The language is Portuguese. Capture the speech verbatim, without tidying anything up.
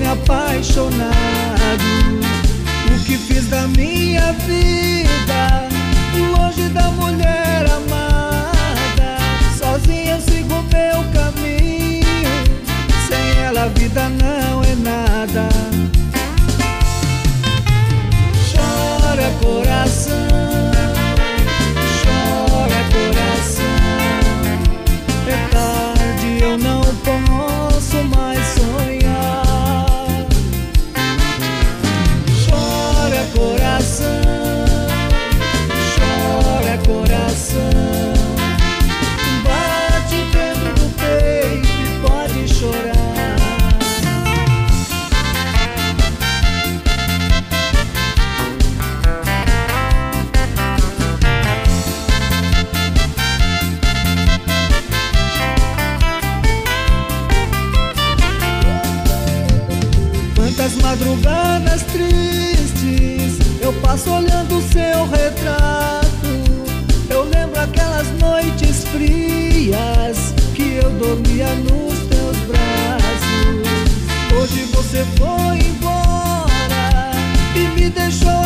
apaixonado. O que fiz da minha vida, longe da mulher amada. Sozinho eu sigo meu caminho, sem ela a vida não é nada. Chora coração, chora coração, é tarde, eu não posso mais sonhar. Chora coração, chora coração, bate dentro do peito e pode chorar. Quantas madrugadas tristes eu passo olhando o seu retrato. Eu lembro aquelas noites frias que eu dormia nos teus braços. Hoje você foi embora e me deixou